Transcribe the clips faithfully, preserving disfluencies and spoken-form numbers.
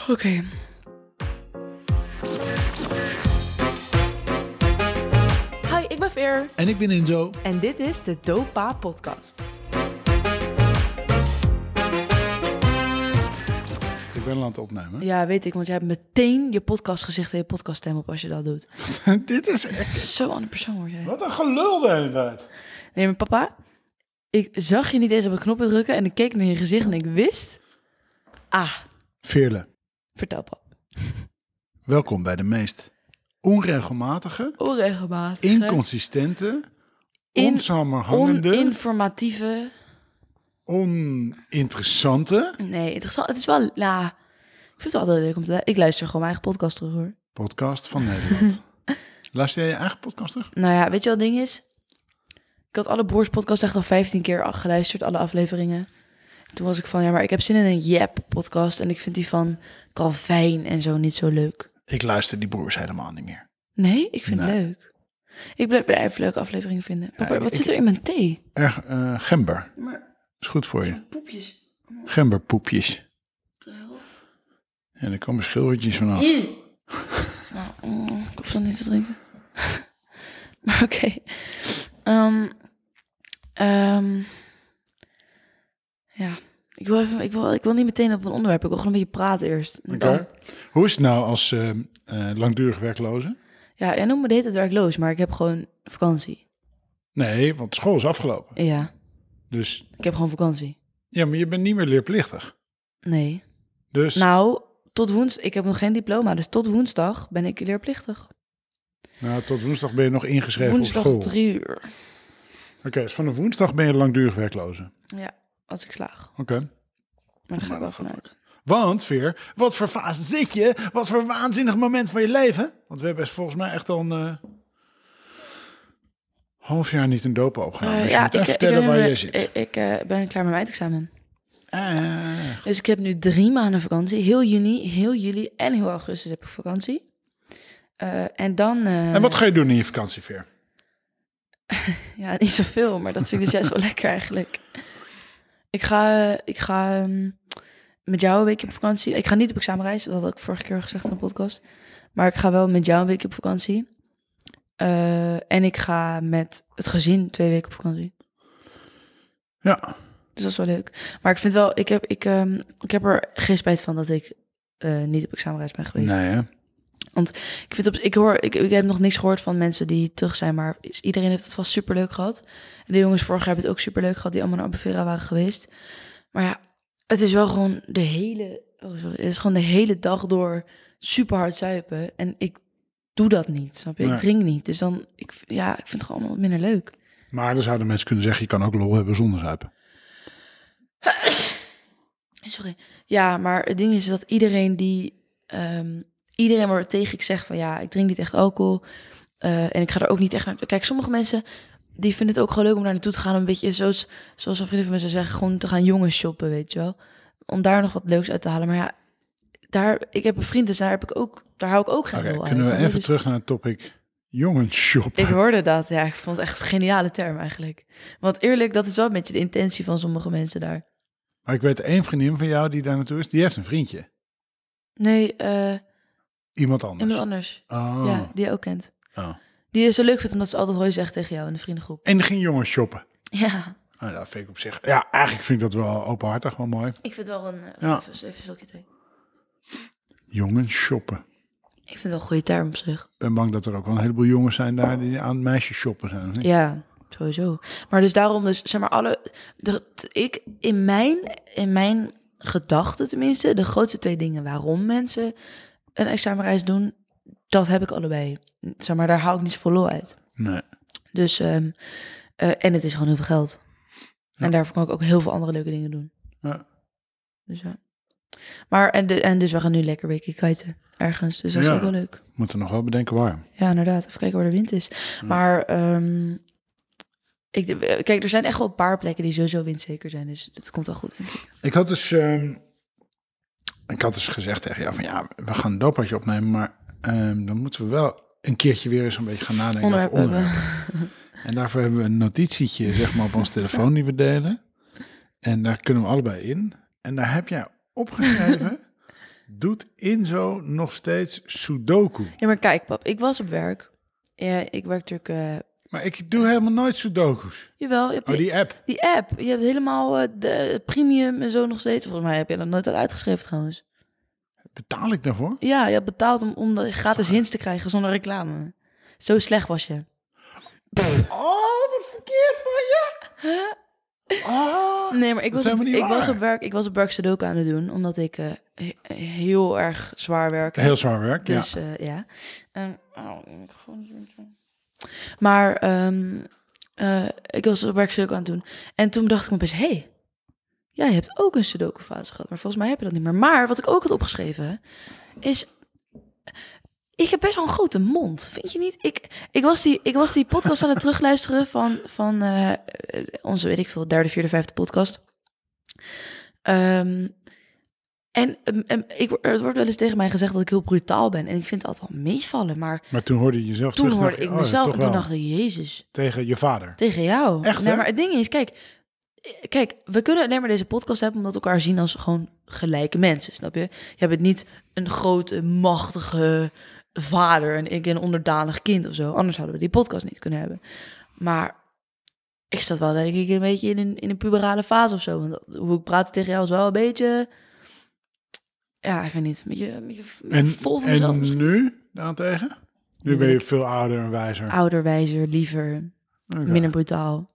Oké. Okay. Hi, ik ben Veer. En ik ben Inzo. En dit is de Dopa Podcast. Ik ben al aan het opnemen. Ja, weet ik, want jij hebt meteen je podcastgezicht en je podcaststem op als je dat doet. Dit is echt... Zo'n andere persoon word jij. Wat een gelul de hele tijd. Nee, maar papa, ik zag je niet eens op een knop drukken en ik keek naar je gezicht en ik wist... Ah. Veerle. Vertel, pap. Welkom bij de meest onregelmatige, Onregelmatige, inconsistente, in, onsamenhangende, oninformatieve, oninteressante... Nee, interessant. Het is wel... Ja, ik vind het wel altijd leuk om te luisteren. Ik luister gewoon mijn eigen podcast terug, hoor. podcast van Nederland. Luister jij je eigen podcast terug? Nou ja, weet je wat het ding is? Ik had alle Boers podcast echt al vijftien keer geluisterd, alle afleveringen. Toen was ik van, ja, maar ik heb zin in een Jep-podcast en ik vind die van Calvijn en zo niet zo leuk. Ik luister die broers helemaal niet meer. Nee, ik vind Nee. het leuk. Ik blijf blijf leuke afleveringen vinden. Papa, Ja, wat ik- zit er in mijn thee? Erg, uh, gember. Maar Is goed voor je. poepjes. Gemberpoepjes. En er komen schilfertjes vanaf. Nou, mm, ik hoef dat niet te drinken. Maar oké. Okay. Um, um, ja, ik wil, even, ik, wil, ik wil niet meteen op een onderwerp. Ik wil gewoon een beetje praten eerst. Oké. Okay. Hoe is het nou als uh, uh, langdurig werkloze? Ja, jij noemt me de hele tijd werkloos, maar ik heb gewoon vakantie. Nee, want school is afgelopen. Ja. Dus... Ik heb gewoon vakantie. Ja, maar je bent niet meer leerplichtig. Nee. Dus... Nou, tot woensdag... Ik heb nog geen diploma, dus tot woensdag ben ik leerplichtig. Nou, tot woensdag ben je nog ingeschreven woensdag op school. Woensdag drie uur. Oké, okay, dus vanaf woensdag ben je langdurig werkloze. Ja, als ik slaag. Oké. Okay. Maar daar ga ik wel vanuit. Want, Veer, wat voor fase zit je? Wat voor waanzinnig moment van je leven? Want we hebben volgens mij echt al een uh, half jaar niet een dopa opgenomen. Uh, dus ja, je moet ik, even vertellen ik, waar ik, je zit. Ik, ik uh, ben klaar met mijn eindexamen. Uh. Dus ik heb nu drie maanden vakantie. Heel juni, heel juli en heel augustus heb ik vakantie. Uh, en dan... Uh, en wat ga je doen in je vakantie, Veer? Ja, niet zoveel, maar dat vind ik dus juist wel lekker eigenlijk. Ik ga, uh, ik ga um, met jou een weekje op vakantie. Ik ga niet op examenreis, dat had ik vorige keer gezegd in een podcast. Maar ik ga wel met jou een weekje op vakantie. Uh, en ik ga met het gezin twee weken op vakantie. Ja. Dus dat is wel leuk. Maar ik vind wel, ik heb, ik, um, ik heb er geen spijt van dat ik uh, niet op examenreis ben geweest. Nee, hè? Want ik vind op, ik hoor, ik, ik heb nog niks gehoord van mensen die terug zijn, maar iedereen heeft het vast superleuk gehad. En de jongens vorig jaar hebben het ook superleuk gehad, die allemaal naar Albufeira waren geweest. Maar ja, het is wel gewoon de hele, oh sorry, het is gewoon de hele dag door super hard zuipen. En ik doe dat niet, snap je? Nee. Ik drink niet. Dus dan, ik, ja, ik vind het gewoon allemaal minder leuk. Maar dan zouden mensen kunnen zeggen, je kan ook lol hebben zonder zuipen. Sorry. Ja, maar het ding is dat iedereen die... Um, iedereen waar tegen ik zeg van ja, ik drink niet echt alcohol. Uh, en ik ga er ook niet echt naar... Kijk, sommige mensen die vinden het ook gewoon leuk om daar naartoe te gaan. Een beetje zoals, zoals een vriendin van mij zou zeggen, gewoon te gaan jongens shoppen, weet je wel. Om daar nog wat leuks uit te halen. Maar ja, daar, ik heb een vriend, dus daar, heb ik ook, daar hou ik ook geen okay, lol uit. Kunnen we even dus... terug naar het topic jongens shoppen? Ik hoorde dat, ja. Ik vond het echt een geniale term eigenlijk. Want eerlijk, dat is wel een beetje de intentie van sommige mensen daar. Maar ik weet één vriendin van jou die daar naartoe is, die heeft een vriendje. Nee, uh, iemand anders. Iemand anders. Oh. Ja, die je ook kent. Oh. Die je zo leuk vindt omdat ze altijd hoi zegt tegen jou in de vriendengroep. En die ging jongens shoppen. Ja. Nou, dat vind ik op zich... Ja, eigenlijk vind ik dat wel openhartig, wel mooi. Ik vind wel een... Uh, ja. Even, even een slokje thee. Jongens shoppen. Ik vind het wel een goede term op zich. Ik ben bang dat er ook wel een heleboel jongens zijn daar die aan meisjes shoppen zijn. Niet? Ja, sowieso. Maar dus daarom, dus zeg maar alle... De, ik, in mijn, in mijn gedachten tenminste, de grootste twee dingen waarom mensen een examenreis doen, dat heb ik allebei. Zeg maar, daar hou ik niet zoveel lol uit. Nee. Dus, um, uh, en het is gewoon heel veel geld. Ja. En daarvoor kan ik ook heel veel andere leuke dingen doen. Ja. Dus ja. Maar, en, de, en dus we gaan nu lekker een weekje kiten ergens. Dus dat is ja. ook wel leuk. We moeten nog wel bedenken waar. Ja, inderdaad. Even kijken waar de wind is. Ja. Maar, um, ik, kijk, er zijn echt wel een paar plekken die sowieso windzeker zijn. Dus het komt wel goed, denk ik. Ik had dus, um, ik had dus gezegd tegen jou van ja, we gaan een doopatje opnemen, maar um, dan moeten we wel een keertje weer eens een beetje gaan nadenken onderwerp over onderwerpen. En daarvoor hebben we een notitietje, zeg maar, op ons telefoon die we delen. En daar kunnen we allebei in. En daar heb jij opgeschreven doet Inzo nog steeds Sudoku? Ja, maar kijk, pap, ik was op werk. Ja, ik werk natuurlijk... Uh... Maar ik doe helemaal nooit Sudoku's. Jawel. Je hebt oh, die, die app? Die app. Je hebt helemaal uh, de premium en zo nog steeds. Volgens mij heb je dat nooit al uitgeschreven trouwens. Betaal ik daarvoor? Ja, je hebt betaald om, om de gratis hints te krijgen zonder reclame. Zo slecht was je. Oh, wat verkeerd van je. Oh, nee, maar ik, was op, ik was op werk. Ik was op werk Sudoku aan het doen, omdat ik uh, he- heel erg zwaar werk. Heel zwaar werk, dus, ja. Uh, ja. Um, oh, microfoon. Maar um, uh, ik was op werk Sudoku aan het doen. En toen dacht ik me opeens, hé, hey, jij hebt ook een Sudoku-fase gehad. Maar volgens mij heb je dat niet meer. Maar wat ik ook had opgeschreven, is... Ik heb best wel een grote mond, vind je niet? Ik, ik, was, die, ik was die podcast aan het terugluisteren van, van uh, onze, weet ik veel, derde, vierde, vijfde podcast. Um, en um, ik, er wordt wel eens tegen mij gezegd dat ik heel brutaal ben. En ik vind het altijd wel meevallen, maar... Maar toen hoorde je jezelf Toen terug, hoorde ik oh, mezelf ja, en toen wel. dacht ik, jezus. Tegen je vader? Tegen jou. Echt, nee, hè? maar het ding is, kijk... Kijk, we kunnen alleen maar deze podcast hebben omdat we elkaar zien als gewoon gelijke mensen, snap je? Je bent niet een grote, machtige... vader en ik een onderdanig kind of zo. Anders hadden we die podcast niet kunnen hebben. Maar ik zat wel, denk ik, een beetje in een, in een puberale fase of zo. Want hoe ik praat tegen jou is wel een beetje... Ja, ik weet niet. Een beetje, een beetje, een beetje en, vol van mezelf En misschien. nu daarentegen? Nu Nu ben je ik veel ouder en wijzer. Ouder, wijzer, liever, Okay. minder brutaal.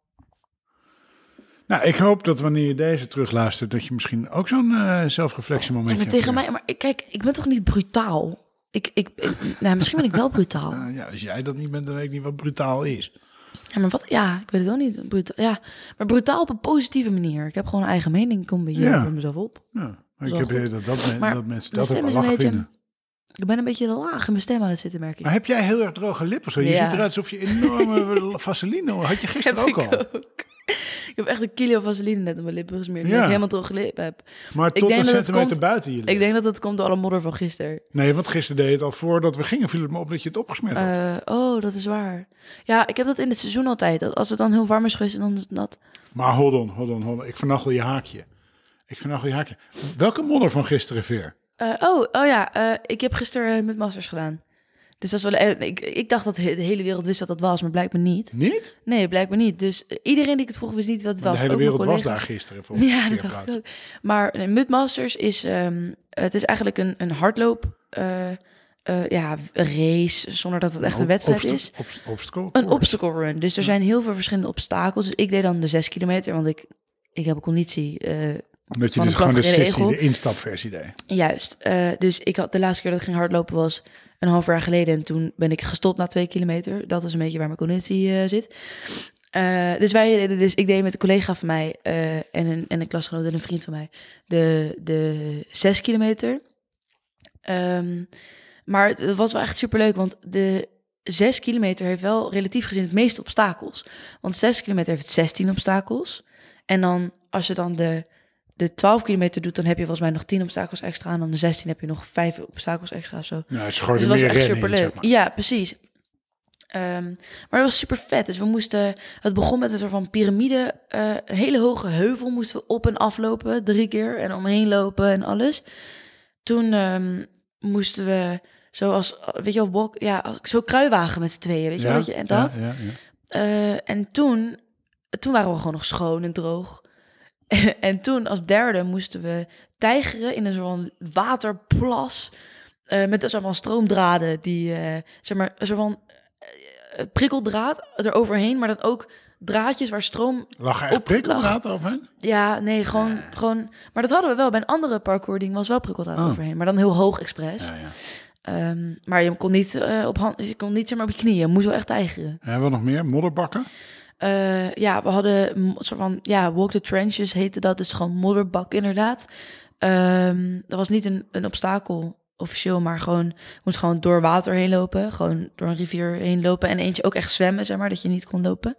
Nou, ik hoop dat wanneer je deze terugluistert... dat je misschien ook zo'n uh, zelfreflectiemomentje Ja, maar tegen hebt. mij... Maar kijk, ik ben toch niet brutaal? Ik, ik, ik, nou, misschien ben ik wel brutaal. Uh, ja, als jij dat niet bent, dan weet ik niet wat brutaal is. Ja, maar wat? Ja, ik weet het ook niet. Brutaal, ja, maar brutaal op een positieve manier. Ik heb gewoon een eigen mening. Ik kom een beetje Ja. over mezelf op. Ja, maar ik Wel heb goed. idee dat, dat, men, Maar dat mensen mijn dat ook stem wel is een lachen beetje... vinden. Ik ben een beetje laag in mijn stem aan het zitten, merk ik. Maar heb jij heel erg droge lippen? Zo? Je Ja. ziet eruit alsof je enorme vaseline... Had je gisteren Heb ook ik al? ook. Ik heb echt een kilo vaseline net op mijn lippen gesmeerd. Ja. Ja. Ik helemaal droge lippen heb. Maar Ik tot denk een dat het centimeter komt- buiten je lippen. Ik denk dat dat komt door alle modder van gisteren. Nee, want gisteren deed je het al voordat we gingen. Viel het me op dat je het opgesmeerd had. Uh, oh, dat is waar. Ja, ik heb dat in het seizoen altijd. Dat als het dan heel warm is geweest, dan is het nat. Maar hold on, hold on, hold on. Ik vernachel je haakje. Ik vernachel je haakje. Welke modder van gisteren, Veer? Uh, oh, oh ja, uh, ik heb gisteren uh, met masters gedaan. Dus dat is wel... uh, ik, ik dacht dat de hele wereld wist dat dat was, maar blijkbaar niet. Niet? Nee, blijkbaar niet. Dus uh, iedereen die ik het vroeg wist niet wat het was. De hele Ook mijn wereld was collega's. daar gisteren. Volgens Ja, de dat dacht ik plaats. ook. Maar nee, Mudmasters is, um, het is eigenlijk een, een hardloop, uh, uh, ja, race, zonder dat het echt een wedstrijd Obst- is. obst- obstacle Een course. obstacle run. Dus er zijn heel veel verschillende obstakels. Dus ik deed dan de zes kilometer, want ik, ik heb een conditie. Uh, Dat je van dus een gewoon de platgereden sessie, egel. de instapversie deed. Juist. Uh, dus ik had de laatste keer dat ik ging hardlopen was een half jaar geleden. En toen ben ik gestopt na twee kilometer. Dat is een beetje waar mijn conditie uh, zit. Uh, dus wij deden dus, ik deed met een collega van mij uh, en, een, en een klasgenoot en een vriend van mij de, de zes kilometer. Um, maar het was wel echt superleuk, want de zes kilometer heeft wel relatief gezien het meeste obstakels. Want zes kilometer heeft zestien obstakels. En dan, als je dan de, de twaalf kilometer doet, dan heb je volgens mij nog tien obstakels extra. En dan de zestien heb je nog vijf obstakels extra of zo. Nou, ze gooiden Dus het was meer echt rennen in, superleuk. zeg maar. Ja, precies. Um, maar dat was super vet. Dus we moesten, het begon met een soort van piramide, uh, een hele hoge heuvel moesten we op en aflopen, drie keer en omheen lopen en alles. Toen um, moesten we, zoals, weet je wel, walk, ja, zo kruiwagen met z'n tweeën, weet je Ja, wel, dat je, en dat. Ja, ja, ja. Uh, en toen, toen waren we gewoon nog schoon en droog. En toen als derde moesten we tijgeren in een soort van waterplas, uh, met dus allemaal stroomdraden die, uh, zeg maar, een soort van prikkeldraad eroverheen, maar dan ook draadjes waar stroom Lag er echt op prikkeldraad overheen? Ja, nee, gewoon, uh. gewoon... Maar dat hadden we wel. Bij een andere parkour-ding was wel prikkeldraad oh. overheen. Maar dan heel hoog expres. Ja, ja. Um, maar je kon niet uh, op hand, je kon niet zeg maar op je knieën. Je moest wel echt tijgeren. En wat nog meer? Modderbakken? Uh, ja, we hadden een soort van... Ja, walk the trenches heette dat. Dus gewoon modderbak inderdaad. Um, dat was niet een, een obstakel officieel, maar gewoon... Je moest gewoon door water heen lopen. Gewoon door een rivier heen lopen. En eentje ook echt zwemmen, zeg maar. Dat je niet kon lopen.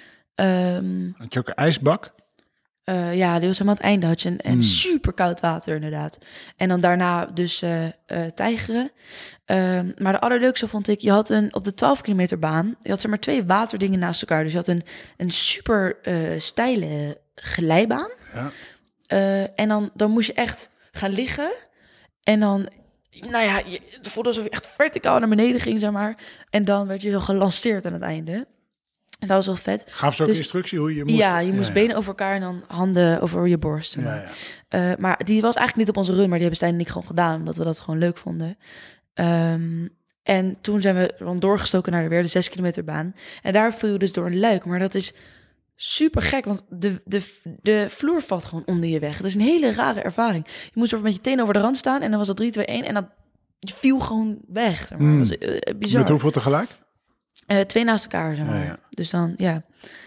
Um, had je ook een ijsbak? Uh, ja, die was helemaal aan het einde. Had je een, een mm. super koud water inderdaad. En dan daarna dus uh, uh, tijgeren. Um, maar de allerleukste vond ik, je had een op de twaalf kilometer baan, je had zeg maar twee waterdingen naast elkaar. Dus je had een, een super uh, steile glijbaan. Ja. Uh, en dan, dan moest je echt gaan liggen. En dan, nou ja, je, het voelde alsof je echt verticaal naar beneden ging, zeg maar. En dan werd je zo gelanceerd aan het einde. En dat was wel vet. Gaf ze ook Dus- instructie hoe je moest... Ja, je moest benen over elkaar en dan handen over je borst. zeg Ja, maar. ja. Uh, maar die was eigenlijk niet op onze run, maar die hebben Stijn en ik gewoon gedaan, omdat we dat gewoon leuk vonden. Um, en toen zijn we dan doorgestoken naar de weer de zes kilometer baan. En daar viel je dus door een luik. Maar dat is super gek, want de, de, de vloer valt gewoon onder je weg. Het is een hele rare ervaring. Je moest er met je tenen over de rand staan en dan was dat drie, twee, één en dan je viel gewoon weg. Zeg maar. Mm. Dat was uh, bizar. Met hoeveel tegelijk? Uh, twee naast elkaar, zeg maar. Ja, ja. Dus dan, ja.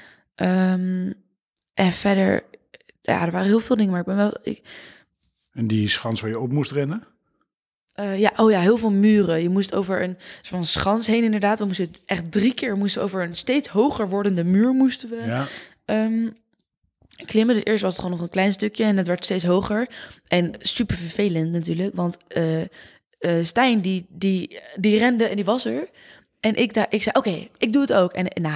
Um, en verder, ja, er waren heel veel dingen, maar ik ben wel... Ik, En die schans waar je op moest rennen? Uh, ja, oh ja, heel veel muren. Je moest over een soort schans heen inderdaad. We moesten echt drie keer moesten over een steeds hoger wordende muur moesten we Ja. um, klimmen. Dus eerst was het gewoon nog een klein stukje en het werd steeds hoger. En super vervelend natuurlijk, want uh, uh, Stijn die, die, die rende en die was er. En ik, daar, ik zei, oké, okay, ik doe het ook. En nou,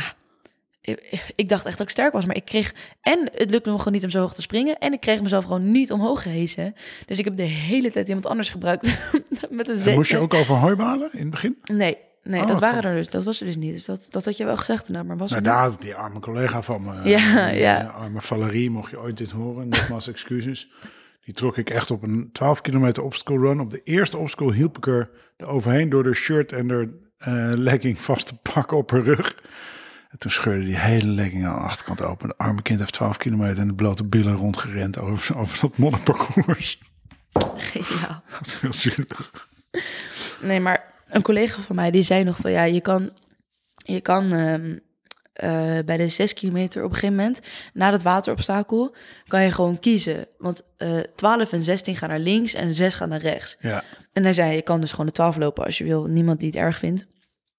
ik, ik dacht echt dat ik sterk was, maar ik kreeg... En het lukte me gewoon niet om zo hoog te springen. En ik kreeg mezelf gewoon niet omhoog gehesen. Dus ik heb de hele tijd iemand anders gebruikt met een zetje. Moest je ook over hooibalen in het begin? Nee, nee oh, dat waren goed. er dus. Dat was er dus niet. Dus dat, dat had je wel gezegd, nou, maar was nou, er daar niet. had die arme collega van me. Ja, die, ja. uh, arme Valerie, mocht je ooit dit horen, nogmaals excuses. Die trok ik echt op een twaalf kilometer obstacle run. Op de eerste obstacle hielp ik er overheen door de shirt en de uh, legging vast te pakken op haar rug. En toen scheurde die hele legging aan de achterkant open. De arme kind heeft twaalf kilometer en de blote billen rondgerend over, over dat modderparcours. Geniaal. Dat is heel zielig. Nee, maar een collega van mij die zei nog van ja, je kan, je kan um, uh, bij de zes kilometer op een gegeven moment, na dat waterobstakel, kan je gewoon kiezen. Want uh, twaalf en zestien gaan naar links en zes gaan naar rechts. Ja. En hij zei, je kan dus gewoon de twaalf lopen als je wil. Niemand die het erg vindt.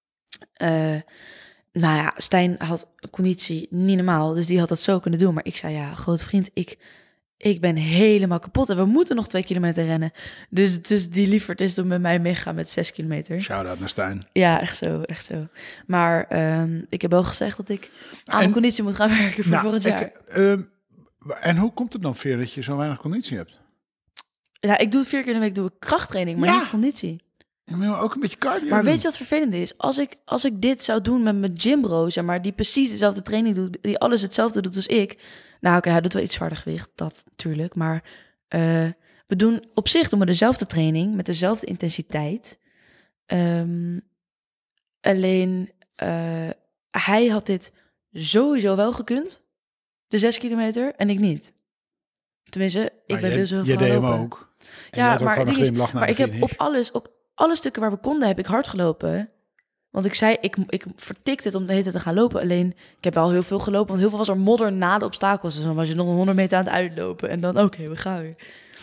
Uh, Nou ja, Stijn had conditie niet normaal, dus die had dat zo kunnen doen. Maar ik zei, ja, grote vriend, ik, ik ben helemaal kapot en we moeten nog twee kilometer rennen. Dus, dus die lieverd is toen met mij meegaan met zes kilometer. Shout-out naar Stijn. Ja, echt zo, echt zo. Maar um, ik heb wel gezegd dat ik aan En, mijn conditie moet gaan werken voor nou, volgend jaar. Ik, uh, en hoe komt het dan, Veer, dat je zo weinig conditie hebt? Ja, ik doe vier keer in de week doe ik krachttraining, maar ja. niet conditie. Je moet ook een beetje cardio Maar doen. weet je wat vervelend is? Als ik, als ik dit zou doen met mijn gymbro, zeg maar, die precies dezelfde training doet, die alles hetzelfde doet als ik. Nou, oké, okay, hij doet wel iets zwaarder gewicht, dat natuurlijk. Maar uh, we doen op zich doen we dezelfde training met dezelfde intensiteit. Um, alleen uh, hij had dit sowieso wel gekund, de zes kilometer, en ik niet. Tenminste, ik maar ben je, dus zo je gaan deed lopen. hem ook. En ja, maar, ook is, maar ik heb op alles, op alle stukken waar we konden, heb ik hard gelopen. Want ik zei, ik, ik vertikte het om de hele tijd te gaan lopen. Alleen, ik heb wel heel veel gelopen, want heel veel was er modder na de obstakels. Dus dan was je nog een honderd meter aan het uitlopen. En dan, oké, okay, we gaan weer.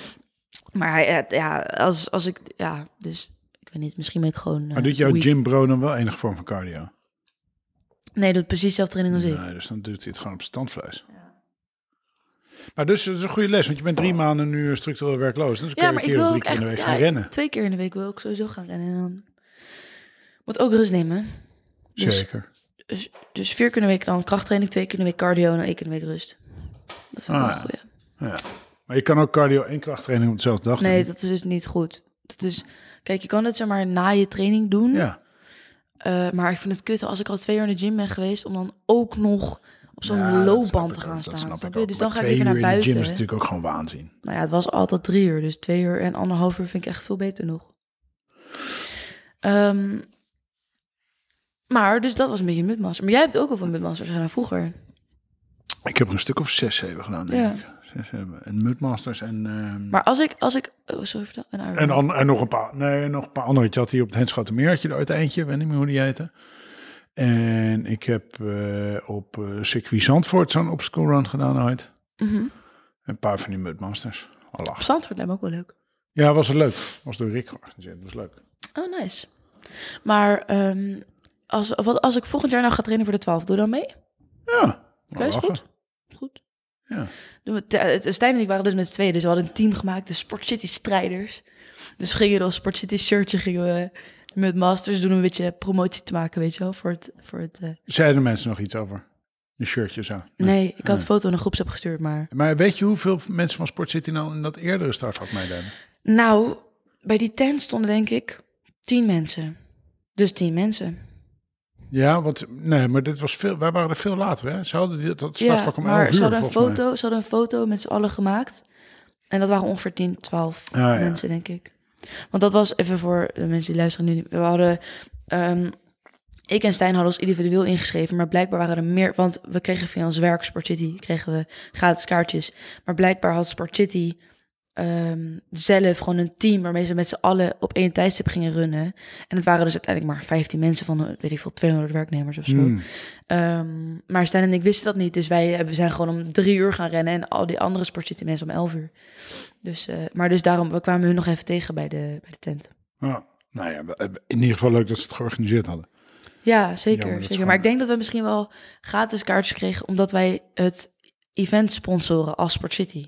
Maar ja, als, als ik, ja, dus, ik weet niet, misschien ben ik gewoon... Maar uh, doet jouw weak. Gymbro dan wel enige vorm van cardio? Nee, doet precies dezelfde training als nee, ik. Dus dan doet hij het gewoon op standvlees. Ja. Maar dus, dat is een goede les, want je bent drie maanden nu structureel werkloos. Dus ja, maar keer ik wil drie ook keer echt, in de week ja, gaan rennen. Twee keer in de week wil ik sowieso gaan rennen. En dan moet ook rust nemen. Dus, Zeker. Dus, dus vier keer in de week dan krachttraining, twee keer in de week cardio en één keer in de week rust. Dat vind ik ah, wel goed, ja. ja. Maar je kan ook cardio en krachttraining op dezelfde dag doen. Nee, dat is dus niet goed. Dat is, kijk, je kan het zeg maar na je training doen. Ja. Uh, maar ik vind het kut als ik al twee uur in de gym ben geweest, om dan ook nog op zo'n ja, loopband te gaan ook, staan. Dat snap je? ik Dus maar dan ga ik even naar buiten. De gym is natuurlijk ook gewoon waanzin. Nou ja, het was altijd drie uur, dus twee uur en anderhalf uur vind ik echt veel beter nog. Um, maar, dus dat was een beetje Mudmaster. Maar jij hebt ook al van Mudmasters gedaan vroeger. Ik heb er een stuk of zes, zeven gedaan, denk ja. ik. Zes, zeven. En Mudmasters en... Um... Maar als ik... Als ik oh, sorry, vertel. Een en, an, en nog een paar... Nee, nog een paar andere. Je had hier op het Henschotenmeer had je er ooit eentje. Ik weet niet meer hoe die heette. En ik heb uh, op uh, circuit Zandvoort zo'n obstacle run gedaan ooit. Mm-hmm. Een paar van die Mudmasters. Op Zandvoort lijkt me ook wel leuk. Ja, was het leuk. Was door Rick georganiseerd. Was leuk. Oh, nice. Maar um, als, wat, als ik volgend jaar nou ga trainen voor de twaalf, doe dan mee? Ja. Oké, is goed. Goed. Ja. Doen we t- Stijn en ik waren dus met z'n tweeën, dus we hadden een team gemaakt, de Sport City strijders. Dus we gingen door Sport City shirtje, gingen we met Masters doen, een beetje promotie te maken, weet je wel, voor het... Voor het uh... Zeiden mensen nog iets over je shirtje zo? Nee, nee ik had nee. een foto in een groepsapp gestuurd, maar... Maar weet je hoeveel mensen van Sport City nou in dat eerdere startvak meededen? Nou, bij die tent stonden denk ik tien mensen. Dus tien mensen. Ja, want nee, maar dit was veel. Wij waren er veel later, hè? Ze hadden dit, dat startvak ja, om maar elf uur, ze hadden een volgens foto, ze hadden een foto met z'n allen gemaakt. En dat waren ongeveer tien, twaalf Ah, ja. mensen, denk ik. Want dat was even voor de mensen die luisteren nu. We hadden, um, ik en Stijn hadden ons individueel ingeschreven, maar blijkbaar waren er meer, want we kregen via ons werk Sport City, kregen we gratis kaartjes. Maar blijkbaar had Sport City um, zelf gewoon een team waarmee ze met z'n allen op één tijdstip gingen runnen. En het waren dus uiteindelijk maar vijftien mensen van, weet ik veel, tweehonderd werknemers of zo. Hmm. Um, maar Stijn en ik wisten dat niet, dus wij we zijn gewoon om drie uur gaan rennen en al die andere Sport City mensen om elf uur. Dus, uh, maar dus daarom, we kwamen hun nog even tegen bij de, bij de tent. Oh, nou ja, in ieder geval leuk dat ze het georganiseerd hadden. Ja, zeker. Jammer, zeker. gewoon... Maar ik denk dat we misschien wel gratis kaartjes kregen, omdat wij het event sponsoren als Sport City.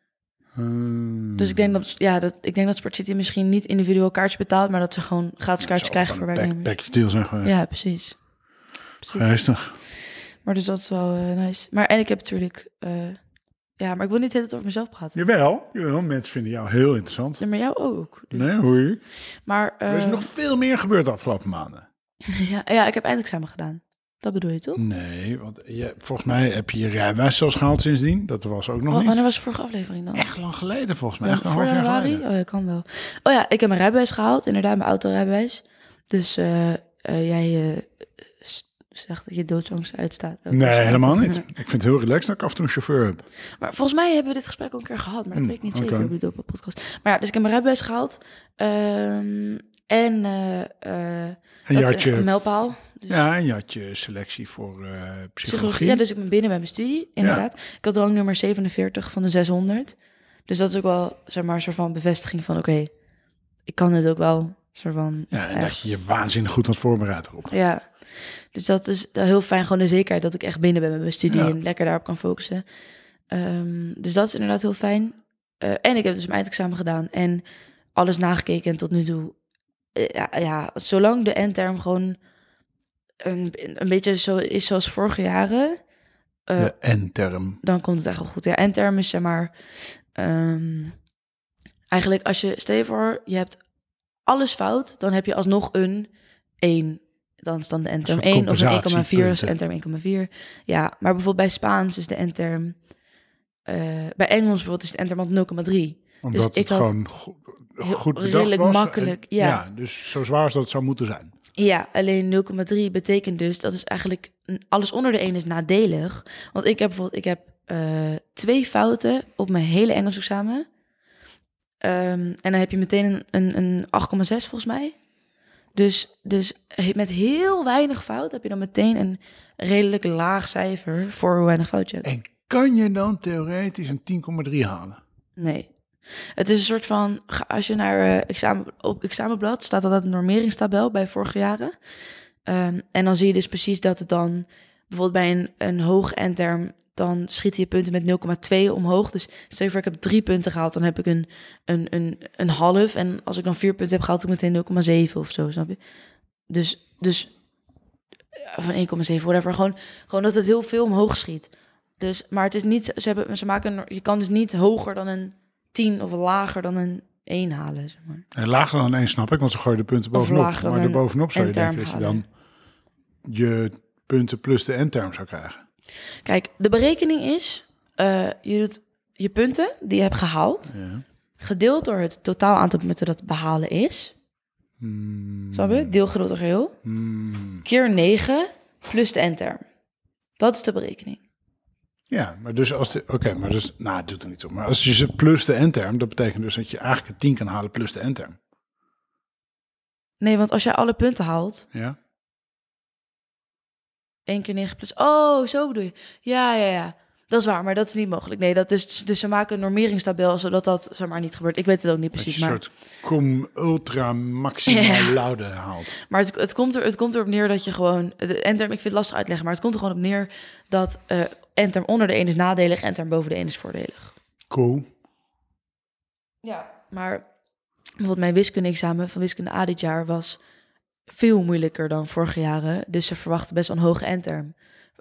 Hmm. Dus ik denk dat, ja, dat, ik denk dat Sport City misschien niet individueel kaartjes betaalt, maar dat ze gewoon gratis kaartjes krijgen voor werknemers. Package deal zijn gewoon. Ja, precies. precies. Geestig. Maar dus dat is wel uh, nice. Maar en ik heb natuurlijk... Uh, ja, maar ik wil niet het over mezelf praten. Jawel, jawel, mensen vinden jou heel interessant. Ja, maar jou ook. Dus. Nee, hoor je. Maar uh, er is nog veel meer gebeurd de afgelopen maanden. ja, ja, ik heb eindexamen gedaan. Dat bedoel je toch? Nee, want je, volgens mij heb je je rijbewijs zelfs gehaald sindsdien. Dat was ook nog oh, niet. Wanneer was de vorige aflevering dan? Echt lang geleden volgens mij. Ja, Echt een voor half jaar januari? geleden. Oh, dat kan wel. Oh ja, ik heb mijn rijbewijs gehaald. Inderdaad, mijn autorijbewijs. Dus uh, uh, jij uh, zegt dat je doodsangst uitstaat. Ook nee, helemaal niet. Ik vind het heel relaxed dat ik af en toe een chauffeur heb. Maar volgens mij hebben we dit gesprek al een keer gehad. Maar dat mm, weet ik niet okay. zeker op de podcast. Maar ja, dus ik heb mijn rijbewijs gehaald. Um, en uh, uh, en je had je, een mijlpaal. Dus. Ja, en je had je selectie voor uh, psychologie. psychologie. Ja, dus ik ben binnen bij mijn studie, inderdaad. Ja. Ik had rangnummer zevenenveertig van de zeshonderd. Dus dat is ook wel, zeg maar, een soort van bevestiging van... oké, okay, ik kan het ook wel, soort van... Ja, en echt. dat je je waanzinnig goed had voorbereid erop. Ja, dus dat is heel fijn, gewoon de zekerheid dat ik echt binnen ben met mijn studie... Ja. En lekker daarop kan focussen. Um, dus dat is inderdaad heel fijn. Uh, en ik heb dus mijn eindexamen gedaan en alles nagekeken en tot nu toe... Uh, ja, ja, zolang de eindterm gewoon... Een, een beetje zo is zoals vorige jaren. Uh, de endterm. Dan komt het echt wel goed. Ja, endterm is zeg maar... Um, eigenlijk als je... Stel je voor, je hebt alles fout. Dan heb je alsnog een één. Dan is dan de endterm één of een één komma vier. Dat is de endterm één komma vier. Ja, maar bijvoorbeeld bij Spaans is de endterm... Uh, bij Engels bijvoorbeeld is de endterm nul komma drie. Omdat dus het gewoon go- goed bedacht redelijk was. makkelijk, en, ja. ja. Dus zo zwaar als dat het zou moeten zijn. Ja, alleen nul komma drie betekent dus... dat is eigenlijk... alles onder de één is nadelig. Want ik heb bijvoorbeeld... ik heb uh, twee fouten op mijn hele Engels examen. Um, en dan heb je meteen een, een, een acht komma zes volgens mij. Dus, dus met heel weinig fout... heb je dan meteen een redelijk laag cijfer... voor hoe weinig fout je hebt. En kan je dan theoretisch een tien komma drie halen? Nee. Het is een soort van, als je naar uh, examen, op examenblad staat dat een normeringstabel bij vorige jaren. Um, en dan zie je dus precies dat het dan, bijvoorbeeld bij een, een hoge endterm, dan schieten je punten met nul komma twee omhoog. Dus stel je voor, ik heb drie punten gehaald, dan heb ik een, een, een, een half. En als ik dan vier punten heb gehaald, dan meteen nul komma zeven of zo, snap je? Dus, dus van één komma zeven, whatever. Gewoon, gewoon dat het heel veel omhoog schiet. Dus, maar het is niet, ze, hebben, ze maken, je kan dus niet hoger dan een tien of lager dan een één halen, zeg maar. En lager dan een één snap ik, want ze gooien de punten bovenop. Maar er bovenop zou je denken dat je dan je punten plus de endterm zou krijgen. Kijk, de berekening is, uh, je doet je punten die je hebt gehaald, ja. gedeeld door het totaal aantal punten dat behalen is. Hmm. Snap je? Deel gedeeld door geheel. Hmm. Keer negen plus de endterm. Dat is de berekening. Ja, maar dus als de... Oké, okay, maar dus... Nou, het doet er niet op. Maar als je ze plus de endterm, dat betekent dus dat je eigenlijk een tien kan halen plus de endterm. Nee, want als jij alle punten haalt... Ja. één keer negen plus... Oh, zo bedoel je. Ja, ja, ja. Dat is waar, maar dat is niet mogelijk. Nee, dat is, dus ze maken een normeringstabel, zodat dat zeg maar niet gebeurt. Ik weet het ook niet precies, maar... Dat je een soort cum ultra maximaal ja. laude haalt. Maar het, het, komt er, het komt erop neer dat je gewoon... De endterm, ik vind het lastig uitleggen, maar het komt er gewoon op neer dat... Uh, endterm onder de een is nadelig, endterm boven de een is voordelig. Cool. Ja, maar bijvoorbeeld mijn wiskunde-examen van wiskunde A dit jaar was veel moeilijker dan vorige jaren. Dus ze verwachten best wel een hoge endterm.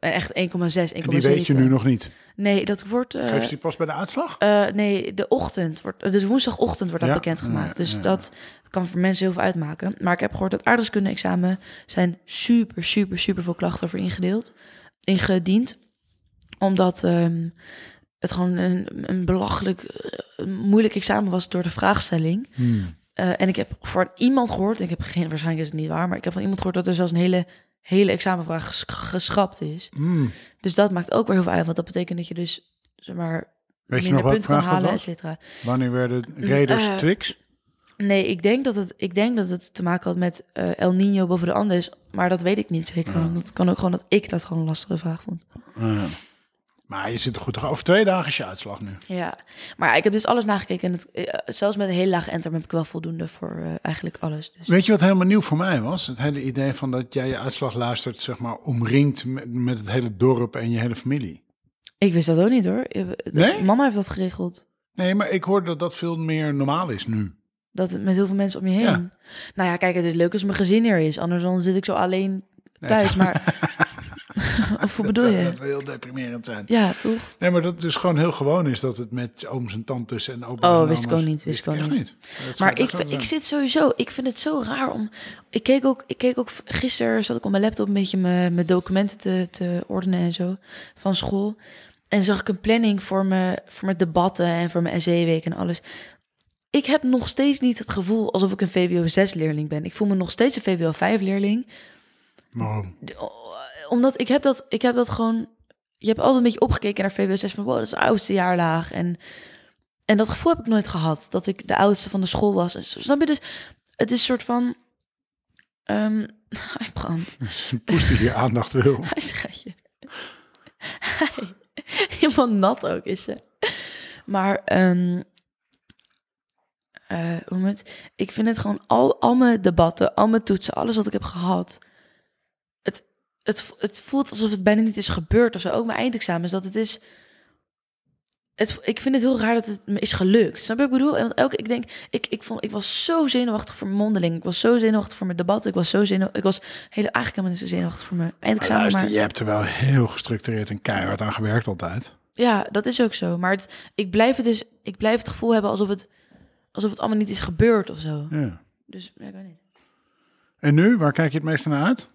echt één komma zes, één En komma die zeven. weet je nu nog niet. Nee, dat wordt... Uh, Geeft ze die pas bij de uitslag? Uh, nee, de ochtend. Wordt, dus woensdagochtend wordt dat ja? bekendgemaakt. Ja, dus ja. dat kan voor mensen heel veel uitmaken. Maar ik heb gehoord dat aardrijkskunde-examen zijn super, super, super veel klachten over ingedeeld. Ingediend. Omdat um, het gewoon een, een belachelijk uh, moeilijk examen was door de vraagstelling. Hmm. Uh, en ik heb voor iemand gehoord, en ik heb geen, waarschijnlijk is het niet waar, maar ik heb van iemand gehoord dat er zelfs een hele, hele examenvraag ges, geschrapt is. Hmm. Dus dat maakt ook weer heel veel uit, want dat betekent dat je dus, zeg maar, weet je minder nog punten kan halen, et was? cetera. Wanneer werden Raiders uh, Twix? Nee, ik denk dat het, ik denk dat het te maken had met uh, El Niño boven de Andes, maar dat weet ik niet zeker. Ja. Dat kan ook gewoon dat ik dat gewoon een lastige vraag vond. Uh. Maar je zit er goed toch over twee dagen is je uitslag nu. Ja, maar ja, ik heb dus alles nagekeken. En het, uh, zelfs met een heel laag entrum heb ik wel voldoende voor uh, eigenlijk alles. Dus. Weet je wat helemaal nieuw voor mij was? Het hele idee van dat jij je uitslag luistert, zeg maar, omringd met, met het hele dorp en je hele familie. Ik wist dat ook niet hoor. Nee? Mama heeft dat geregeld. Nee, maar ik hoor dat dat veel meer normaal is nu. Dat het met heel veel mensen om je heen. Ja. Nou ja, kijk, het is leuk als mijn gezin er is. Anders dan zit ik zo alleen thuis. Nee, maar... Of hoe bedoel je? Dat zou heel deprimerend zijn. Ja, toch? Nee, maar dat dus gewoon heel gewoon is dat het met ooms en tantes en opa's Oh, en wist ik ook niet. Wist ik ook niet. niet. Maar ik, ik zit sowieso... Ik vind het zo raar om... Ik keek ook, ik keek ook gisteren zat ik op mijn laptop een beetje mijn, mijn documenten te, te ordenen en zo van school. En zag ik een planning voor mijn, voor mijn debatten en voor mijn S E-week en alles. Ik heb nog steeds niet het gevoel alsof ik een V W O zes leerling ben. Ik voel me nog steeds een V W O vijf leerling. Waarom? Omdat ik heb dat, ik heb dat gewoon... Je hebt altijd een beetje opgekeken naar V W O zes van... wow, dat is de oudste jaarlaag. En, en dat gevoel heb ik nooit gehad. Dat ik de oudste van de school was. En, snap je dus? Het is een soort van... Um, hij brandt. Poes die je aandacht wil. Hij schatje. Hij... Helemaal nat ook is ze. Maar... Um, uh, hoe moet het? Ik vind het gewoon... Al, al mijn debatten, al mijn toetsen... alles wat ik heb gehad... Het, het, het voelt alsof het bijna niet is gebeurd of zo. Ook mijn eindexamens, dat het is... Het, ik vind het heel raar dat het me is gelukt. Snap je wat ik bedoel? Want elke, ik denk, ik, ik, vond, ik was zo zenuwachtig voor mijn mondeling. Ik was zo zenuwachtig voor mijn debat. Ik was zo zenuwachtig... Ik was hele, eigenlijk helemaal niet zo zenuwachtig voor mijn eindexamen. Maar luister, maar, je hebt er wel heel gestructureerd en keihard aan gewerkt altijd. Ja, dat is ook zo. Maar het, ik blijf het dus... Ik blijf het gevoel hebben alsof het, alsof het allemaal niet is gebeurd of zo. Ja. Dus, ja, ik weet niet. En nu? Waar kijk je het meeste naar uit?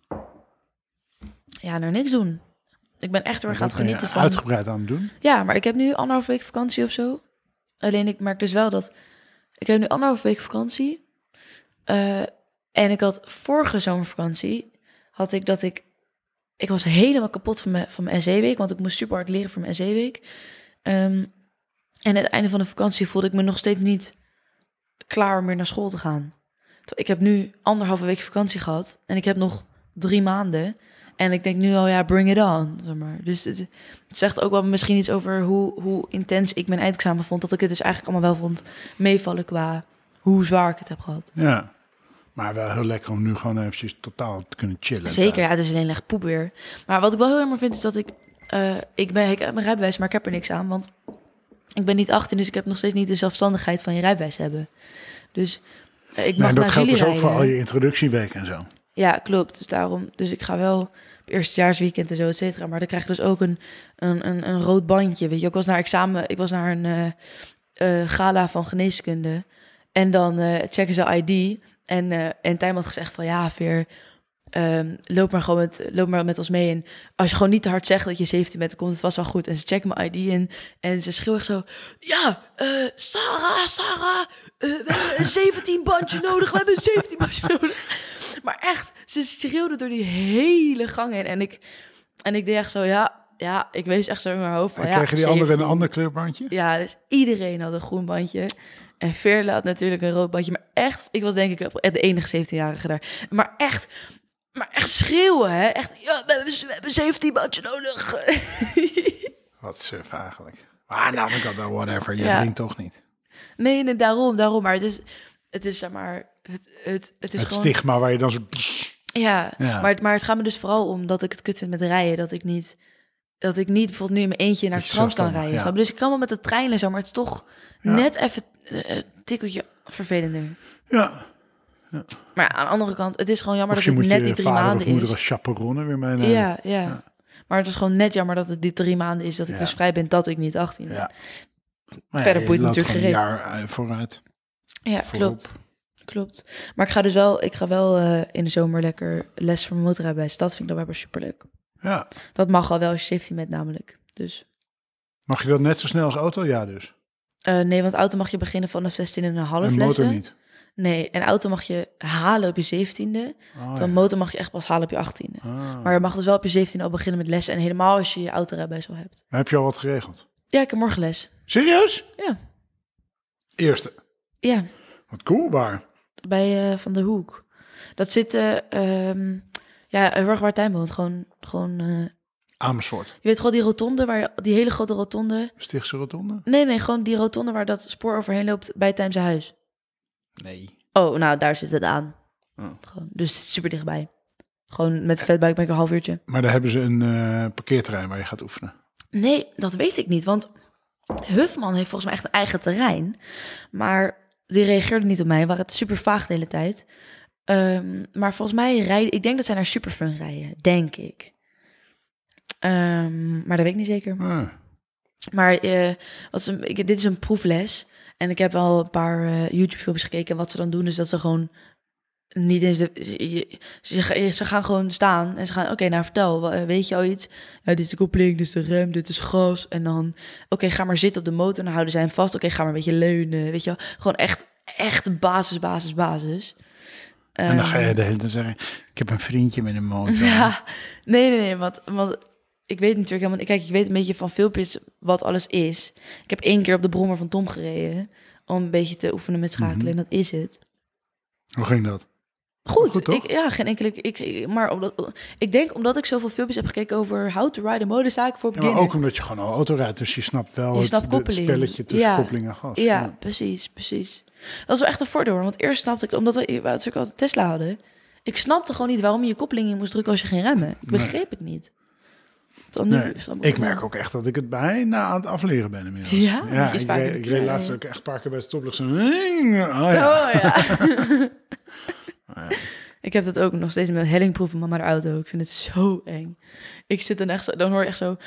Ja, naar niks doen. Ik ben echt heel erg aan het genieten van... Uitgebreid aan het doen? Ja, maar ik heb nu anderhalf week vakantie of zo. Alleen ik merk dus wel dat... Ik heb nu anderhalf week vakantie. Uh, en ik had vorige zomervakantie... Had ik dat ik... Ik was helemaal kapot van mijn, van mijn S E-week. Want ik moest super hard leren voor mijn S E-week. Um, en aan het einde van de vakantie voelde ik me nog steeds niet... klaar om weer naar school te gaan. Ik heb nu anderhalve week vakantie gehad. En ik heb nog drie maanden... En ik denk nu al, ja, bring it on. Zeg maar. Dus het, het zegt ook wel misschien iets over hoe, hoe intens ik mijn eindexamen vond. Dat ik het dus eigenlijk allemaal wel vond meevallen qua hoe zwaar ik het heb gehad. Ja, maar wel heel lekker om nu gewoon eventjes totaal te kunnen chillen. Zeker, ja, het is alleen echt poep weer. Maar wat ik wel heel erg vind is dat ik... Uh, ik, ben, ik heb mijn rijbewijs, maar ik heb er niks aan. Want ik ben niet achttien, dus ik heb nog steeds niet de zelfstandigheid van je rijbewijs hebben. Dus uh, ik mag nee, dat naar geldt dus rijden. ook voor al je introductieweek en zo. Ja, klopt. Dus daarom, dus ik ga wel op eerstejaarsweekend en zo, et cetera. Maar dan krijg je dus ook een, een, een, een rood bandje. Weet je, ik was naar examen, ik was naar een uh, uh, gala van geneeskunde. En dan uh, checken ze I D. En, uh, en Tijm had gezegd van ja, Veer, um, loop maar gewoon met, loop maar met ons mee. En als je gewoon niet te hard zegt dat je zeventien bent, dan komt het vast wel goed. En ze checken mijn I D in en ze schreeuwen zo, ja, uh, Sarah, Sarah, uh, we hebben een zeventien bandje nodig, we hebben een zeventien bandje nodig. Maar echt, ze schreeuwde door die hele gang heen. En ik, en ik deed echt zo, ja, ja, ik wees echt zo in mijn hoofd van, en ja, kregen die anderen een ander kleurbandje? Ja, dus iedereen had een groen bandje. En Veerle had natuurlijk een rood bandje. Maar echt, ik was denk ik de enige zeventienjarige daar. Maar echt, maar echt schreeuwen, hè. Echt, ja, we hebben, we hebben zeventien bandje nodig. Wat suf eigenlijk. Maar nou, ik had dat whatever. Je Ja. drinkt toch niet? Nee, nee, daarom, daarom. Maar het is, het is zeg maar, het, het, het is Het gewoon... stigma waar je dan zo... Ja, Ja. Maar, maar het gaat me dus vooral om dat ik het kut vind met rijden. Dat ik niet, dat ik niet bijvoorbeeld nu in mijn eentje naar het Dat je strand kan zelfstandig, rijden. ja. Snap je? Dus ik kan wel met de trein en zo, maar het is toch Ja. net even uh, een tikkeltje vervelender. Ja. Maar ja, aan de andere kant, het is gewoon jammer Of dat je het moet net je die drie vader maanden of moeder is. als chaperone weer meenemen. Ja, ja, Ja. Maar het is gewoon net jammer dat het die drie maanden is... dat ik Ja. dus vrij ben dat ik niet achttien ben. Ja. Maar Verder ja, boeit je het loopt natuurlijk gewoon gereed. een jaar eh, vooruit. Ja, Voorop. klopt. Klopt. Maar ik ga dus wel, ik ga wel uh, in de zomer lekker les voor mijn motorrijbewijs. Dat vind ik dan wel weer superleuk. Ja. Dat mag al wel als je zeventien bent namelijk. Dus... Mag je dat net zo snel als auto? Ja, dus. Uh, nee, want auto mag je beginnen vanaf zestien en een half En lessen. motor niet? Nee, en auto mag je halen op je zeventiende. Oh, Dan ja. motor mag je echt pas halen op je achttiende. Ah. Maar je mag dus wel op je zeventiende al beginnen met lessen. En helemaal als je je autorijbewijs al hebt. Heb je al wat geregeld? Ja, ik heb morgen les. Serieus? Ja. Eerste. Ja, Wat cool, waar? bij uh, Van de Hoek. Dat zit, uh, um, ja, heel erg waar Tijn woont. Gewoon, gewoon uh, Amersfoort. je weet gewoon die rotonde, waar je, die hele grote rotonde. Stichtse Rotonde? Nee, nee, gewoon die rotonde waar dat spoor overheen loopt bij Tijm zijn huis. Nee. Oh, nou, daar zit het aan. Oh. Gewoon, dus het is super dichtbij. Gewoon met de fatbike ben ik een half uurtje. Maar daar hebben ze een uh, parkeerterrein waar je gaat oefenen. Nee, dat weet ik niet, want Hufman heeft volgens mij echt een eigen terrein. Maar die reageerde niet op mij, waren het super vaag de hele tijd. Um, maar volgens mij rijden, ik denk dat zij naar Superfun rijden, denk ik. Um, maar dat weet ik niet zeker. Ah. Maar uh, wat is een, ik, dit is een proefles. En ik heb wel een paar uh, YouTube-filmpjes gekeken. En wat ze dan doen is dat ze gewoon niet eens de, je, ze, ze gaan gewoon staan en ze gaan, oké, okay, nou vertel, weet je al iets? Ja, dit is de koppeling, dit is de rem, dit is gas. En dan, oké, okay, ga maar zitten op de motor en dan houden zij hem vast. Oké, okay, ga maar een beetje leunen, weet je wel. Gewoon echt, echt basis, basis, basis. En dan ga je de hele tijd zeggen, ik heb een vriendje met een motor. Ja, nee, nee, nee, want, want ik weet natuurlijk helemaal, kijk, ik weet een beetje van filmpjes wat alles is. Ik heb één keer op de brommer van Tom gereden om een beetje te oefenen met schakelen, mm-hmm. En dat is het. Hoe ging dat? Goed, Goed ik, ja, geen enkele. Ik, ik, maar omdat, ik denk omdat ik zoveel filmpjes heb gekeken over how to ride a motorcycle voor beginners. Ja, maar ook omdat je gewoon een auto rijdt, dus je snapt wel je het, snapt het spelletje tussen ja. koppeling en gas. Ja, ja, precies, precies. Dat is wel echt een voordeel, want eerst snapte ik, omdat we natuurlijk altijd Tesla hadden, ik snapte gewoon niet waarom je je koppeling in moest drukken als je ging remmen. Ik begreep nee. het niet. Dan nu, nee, snap ik ik merk ook echt dat ik het bijna aan het afleren ben inmiddels. Ja, ja ik, reed, ik reed laatst ook echt een paar keer bij het stoplicht zo. Oh ja. Oh, ja. oh, ja. Ik heb dat ook nog steeds met hellingproeven van mijn auto. Ik vind het zo eng. Ik zit dan echt zo, dan hoor je echt zo.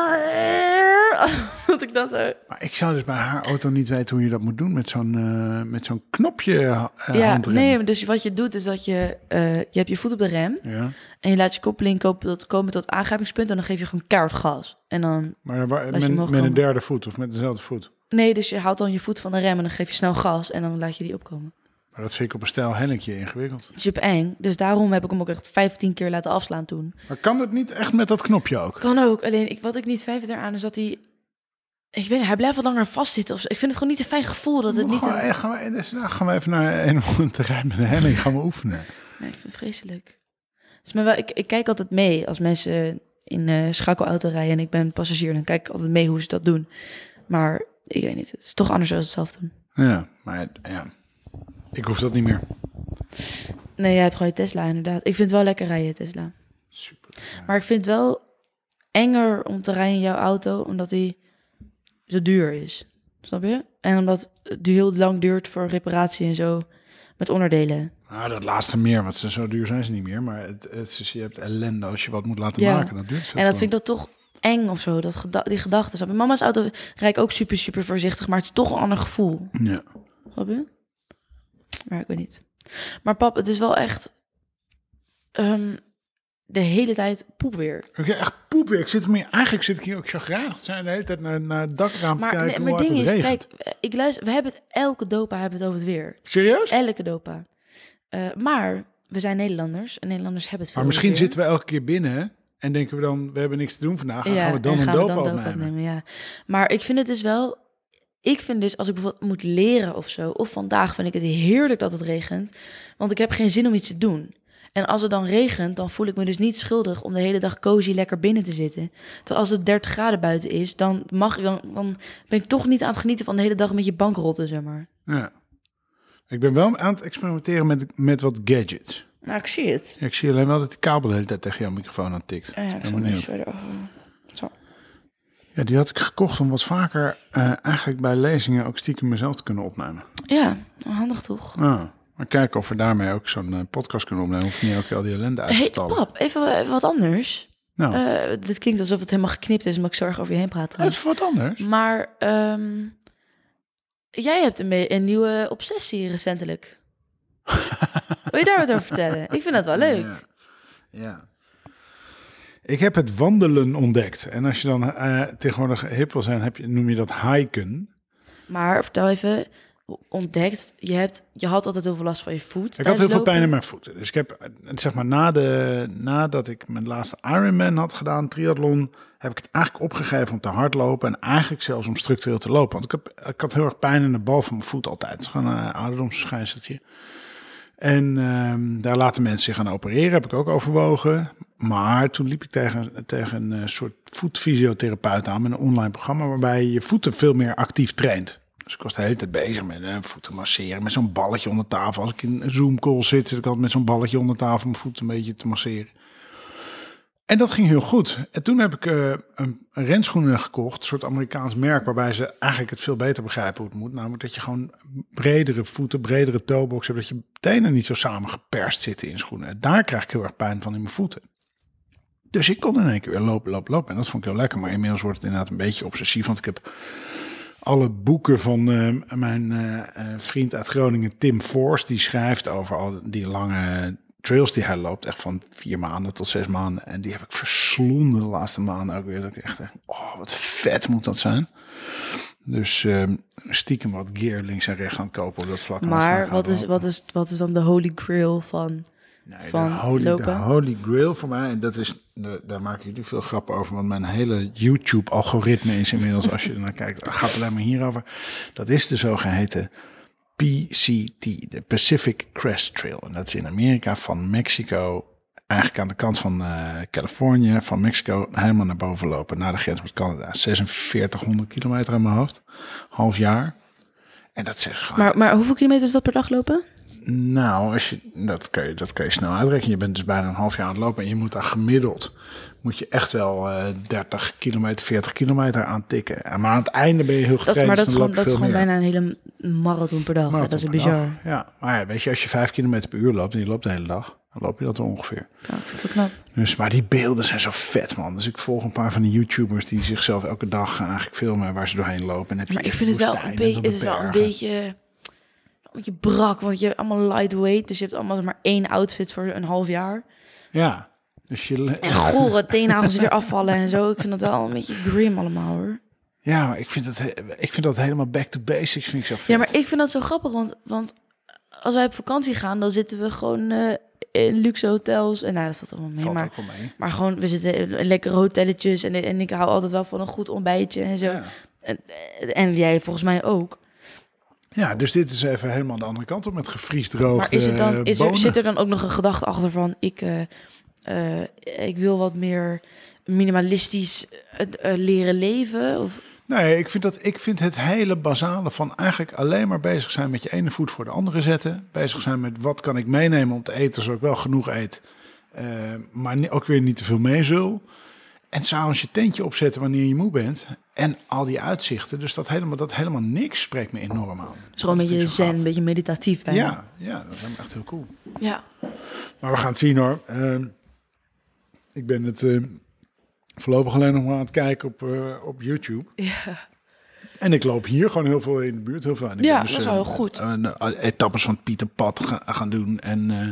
Dat ik dat zo. Maar ik zou dus bij haar auto niet weten hoe je dat moet doen met zo'n uh, met zo'n knopje. Uh, ja, handrem. nee, dus wat je doet is dat je uh, je hebt je voet op de rem ja. En je laat je koppeling komen tot, komen tot aangrijpingspunt en dan geef je gewoon keihard gas en dan. Maar waar, met, met een derde voet of met dezelfde voet? Nee, dus je haalt dan je voet van de rem en dan geef je snel gas en dan laat je die opkomen. Maar dat vind ik op een stijl hellinkje ingewikkeld. Super eng. Dus daarom heb ik hem ook echt vijftien keer laten afslaan toen. Maar kan het niet echt met dat knopje ook? Kan ook. Alleen ik, wat ik niet fijn vind eraan is dat hij... Ik weet niet, hij blijft wat langer vastzitten. Of zo. Ik vind het gewoon niet een fijn gevoel dat het niet... Gaan, een... gaan, we, dus, nou, gaan we even naar een, een terrein met een helling gaan we oefenen. Nee, ik vind het vreselijk. Dus maar wel, ik, ik kijk altijd mee als mensen in uh, schakelauto rijden en ik ben passagier. Dan kijk ik altijd mee hoe ze dat doen. Maar ik weet niet, het is toch anders dan ze het zelf doen. Ja, maar ja... Ik hoef dat niet meer. Nee, jij hebt gewoon je Tesla inderdaad. Ik vind het wel lekker rijden, Tesla. Super. Ja. Maar ik vind het wel enger om te rijden in jouw auto, omdat die zo duur is. Snap je? En omdat het heel lang duurt voor reparatie en zo, met onderdelen. Nou, dat laatste meer, want ze, zo duur zijn ze niet meer. Maar het, het, je hebt ellende als je wat moet laten ja. maken. Dat duurt veel En dat te vind ik dat toch eng of zo, dat geda- die gedachten. Met mama's auto rijd ik ook super, super voorzichtig, maar het is toch een ander gevoel. Ja. Snap je? Maar ik weet niet. Maar pap, het is wel echt um, de hele tijd poep weer. Oké, okay, echt poep weer. Ik zit meer, eigenlijk zit ik hier ook chagrijnig zijn de hele tijd naar, naar het dakraam maar, te kijken. Nee, maar hoe ding is, regent. kijk, ik luister, we hebben het elke dopa hebben het over het weer. Serieus? Elke dopa. Uh, maar we zijn Nederlanders en Nederlanders hebben het veel. Maar misschien weer. zitten we elke keer binnen hè? En denken we dan, we hebben niks te doen vandaag. En ja, gaan we dan en een dopa dopa opnemen. opnemen. Ja. Maar ik vind het dus wel... Ik vind dus, als ik bijvoorbeeld moet leren of zo, of vandaag vind ik het heerlijk dat het regent, want ik heb geen zin om iets te doen. En als het dan regent, dan voel ik me dus niet schuldig om de hele dag cozy lekker binnen te zitten. Terwijl als het dertig graden buiten is, dan, mag ik, dan, dan ben ik toch niet aan het genieten van de hele dag met je bankrotten, zeg maar. Ja. Ik ben wel aan het experimenteren met, met wat gadgets. Nou, ik zie het. Ja, ik zie alleen wel dat die kabel de hele tijd tegen jouw microfoon aan tikt. Ja, ik zal eens verder over. Zo. Ja, die had ik gekocht om wat vaker uh, eigenlijk bij lezingen ook stiekem mezelf te kunnen opnemen. Ja, handig toch? Ah, maar kijken of we daarmee ook zo'n uh, podcast kunnen opnemen. Of niet ook al die ellende uit te Hey, stallen. pap, even, even wat anders. Nou, Uh, dit klinkt alsof het helemaal geknipt is, maar ik zorg over je heen praten. dat is wat anders. Maar um, jij hebt een, be- een nieuwe obsessie recentelijk. Wil je daar wat over vertellen? Ik vind dat wel leuk. Ja. ja. Ik heb het wandelen ontdekt. En als je dan uh, tegenwoordig hip wil zijn, heb je, noem je dat hiken. Maar vertel even, ontdekt, je, hebt, je had altijd heel veel last van je voet. Ik had heel veel lopen. pijn in mijn voeten. Dus ik heb, zeg maar, na de, nadat ik mijn laatste Ironman had gedaan, triathlon, heb ik het eigenlijk opgegeven om te hardlopen en eigenlijk zelfs om structureel te lopen. Want ik, heb, ik had heel erg pijn in de bal van mijn voet altijd. Het is gewoon een ouderdomsverschijnseltje. En um, daar laten mensen zich aan opereren, heb ik ook overwogen. Maar toen liep ik tegen, tegen een soort voetfysiotherapeut aan met een online programma waarbij je je voeten veel meer actief traint. Dus ik was de hele tijd bezig met uh, voeten masseren, met zo'n balletje onder tafel. Als ik in een Zoom-call zit, zit ik altijd met zo'n balletje onder tafel mijn voeten een beetje te masseren. En dat ging heel goed. En toen heb ik uh, een, een renschoenen gekocht, een soort Amerikaans merk, waarbij ze eigenlijk het veel beter begrijpen hoe het moet. Namelijk dat je gewoon bredere voeten, bredere toebox hebt, dat je tenen niet zo samengeperst zitten in schoenen. Daar krijg ik heel erg pijn van in mijn voeten. Dus ik kon in één keer weer lopen, lopen, lopen. En dat vond ik heel lekker. Maar inmiddels wordt het inderdaad een beetje obsessief, want ik heb alle boeken van uh, mijn uh, uh, vriend uit Groningen, Tim Force, die schrijft over al die lange trails die hij loopt, echt van vier maanden tot zes maanden. En die heb ik verslonden de laatste maanden ook weer. Dat ik echt denk, oh, wat vet moet dat zijn. Dus uh, stiekem wat gear links en rechts aan het kopen op dat vlak. Maar wat is, wat, is, wat is dan de holy grail van, nee, van de holy, lopen? De holy grail voor mij, en dat is, de, daar maken jullie veel grappen over, want mijn hele YouTube-algoritme is inmiddels, als je er naar kijkt, gaat alleen maar hierover. Dat is de zogeheten P C T, de Pacific Crest Trail. En dat is in Amerika van Mexico, eigenlijk aan de kant van uh, Californië, van Mexico helemaal naar boven lopen, naar de grens met Canada. zesenveertighonderd kilometer aan mijn hoofd, half jaar. En dat zegt gewoon... Maar, maar hoeveel kilometer is dat per dag lopen? Nou, als je, dat, kan je, dat kan je snel uitrekenen. Je bent dus bijna een half jaar aan het lopen en je moet daar gemiddeld, moet je echt wel uh, dertig kilometer, veertig kilometer aan tikken. En maar aan het einde ben je heel getraind. Dat, maar dat dus is gewoon, dan dat is loop je gewoon veel bijna een hele marathon per dag. Marathon dat is per bizar. dag. Ja, maar ja, weet je, als je vijf kilometer per uur loopt en je loopt de hele dag, dan loop je dat er ongeveer. Ja, ik vind het wel knap. Dus, maar die beelden zijn zo vet, man. Dus ik volg een paar van die YouTubers die zichzelf elke dag eigenlijk filmen waar ze doorheen lopen. En heb je Maar ik vind het wel een beetje, het is wel een beetje, een beetje brak, want je hebt allemaal lightweight, dus je hebt allemaal maar één outfit voor een half jaar. Ja. Dus je... En gore teennagels die eraf vallen en zo. Ik vind dat wel een beetje grim allemaal, hoor. Ja, maar ik vind dat, ik vind dat helemaal back to basics, vind ik zo vet. Ja, maar ik vind dat zo grappig, want, want als wij op vakantie gaan, dan zitten we gewoon uh, in luxe hotels. En nou, dat valt allemaal mee. Valt maar, ook wel mee. maar gewoon, we zitten in lekkere hotelletjes. En, en ik hou altijd wel van een goed ontbijtje en zo. Ja. En, en jij volgens mij ook. Ja, dus dit is even helemaal de andere kant op met gevriesdroogde Maar is het dan, is er, bonen. zit er dan ook nog een gedachte achter van... Ik, uh, uh, ik wil wat meer minimalistisch uh, uh, leren leven? Of... Nee, ik vind, dat, ik vind het hele basale van eigenlijk alleen maar bezig zijn met je ene voet voor de andere zetten. Bezig zijn met wat kan ik meenemen om te eten, zodat ik wel genoeg eet. Uh, maar ook weer niet te veel meezul. En s'avonds je tentje opzetten wanneer je moe bent. En al die uitzichten. Dus dat helemaal, dat helemaal niks spreekt me enorm aan. Dus gewoon een beetje zen, een beetje meditatief bijna. Ja, ja, dat is echt heel cool. Ja. Maar we gaan het zien hoor. Uh, ik ben het uh, voorlopig alleen nog maar aan het kijken op, uh, op YouTube. Ja. En ik loop hier gewoon heel veel in de buurt. Heel veel. En ik Ja, dus, dat is wel uh, heel goed. Uh, uh, etappes van het Pieterpad ga, gaan doen. En uh,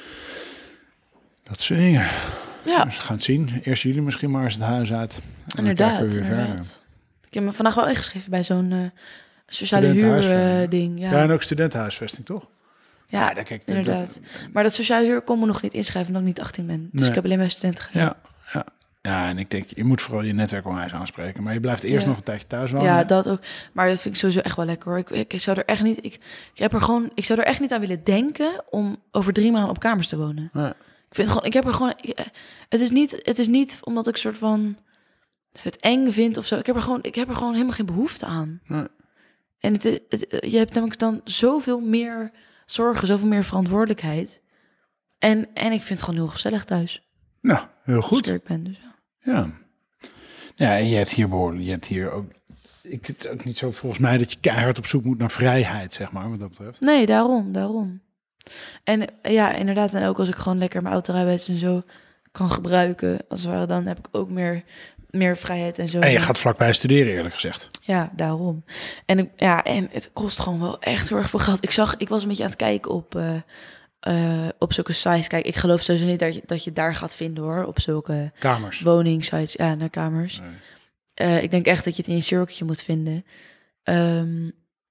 dat soort dingen. Ja. Dus we gaan het zien. Eerst jullie misschien maar eens het huis uit. En Inderdaad, dan we weer inderdaad. verder. Ik heb me vandaag wel ingeschreven bij zo'n uh, sociale huur Studentenhuisvesting. uh, ding. Ja, Ja, en ook studentenhuisvesting, toch? ja, Ja, daar kijk ik- inderdaad. Maar dat sociale huur kon me nog niet inschrijven omdat ik niet achttien ben. Dus Nee. ik heb alleen maar studenten gegeven. Ja, ja. Ja, en ik denk, je moet vooral je netwerk onwijs aanspreken. Maar je blijft eerst Ja. nog een tijdje thuis wonen. Ja, dat ook. Maar dat vind ik sowieso echt wel lekker hoor. Ik, ik, ik zou er echt niet. Ik, ik heb er gewoon. Ik zou er echt niet aan willen denken om over drie maanden op kamers te wonen. Ja. Ik vind gewoon. Ik heb er gewoon. ik- het is niet. Het is niet omdat ik soort van het eng vind of zo. Ik heb er gewoon. Ik heb er gewoon helemaal geen behoefte aan. Nee. En het, het, je hebt namelijk dan zoveel meer zorgen, zoveel meer verantwoordelijkheid. En, en ik vind het gewoon heel gezellig thuis. Nou, heel Als goed. ik eerlijk ben, dus ja. Ja. Ja, en je hebt hier behoorlijk, je hebt hier ook, ik het is ook niet zo volgens mij dat je keihard op zoek moet naar vrijheid, zeg maar, wat dat betreft. Nee, daarom, daarom. En ja, inderdaad. En ook als ik gewoon lekker mijn auto rijbewijs en zo kan gebruiken. Als het ware, dan heb ik ook meer, meer vrijheid en zo. En je gaat vlakbij studeren, eerlijk gezegd. Ja, daarom. En, ik, ja, en het kost gewoon wel echt heel erg veel geld. Ik zag, ik was een beetje aan het kijken op, uh, uh, op zulke sites. Kijk, ik geloof sowieso niet dat je, dat je daar gaat vinden, hoor. Op zulke kamers. Woningsites. Ja, naar kamers. Nee. Uh, ik denk echt dat je het in je cirkeltje moet vinden. Um,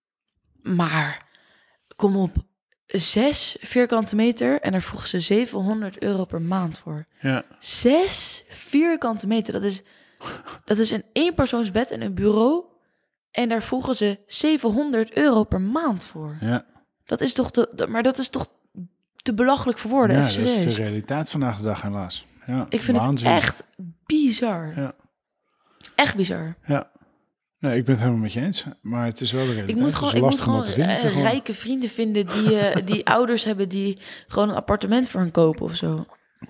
maar, kom op. Zes vierkante meter en daar vroegen ze zevenhonderd euro per maand voor. Ja. Zes vierkante meter. Dat is, dat is een eenpersoonsbed en een bureau. En daar vroegen ze zevenhonderd euro per maand voor. Ja. Dat is toch te, maar dat is toch te belachelijk voor woorden. Ja, even dat serieus. is de realiteit vandaag de dag helaas. Ja, ik vind waanzin. het echt bizar. Ja. Echt bizar. Ja. Nee, ik ben het helemaal met je eens. Maar het is wel de realiteit. Ik moet gewoon, ik moet gewoon uh, rijke vrienden vinden die, uh, die ouders hebben die gewoon een appartement voor hen kopen of zo.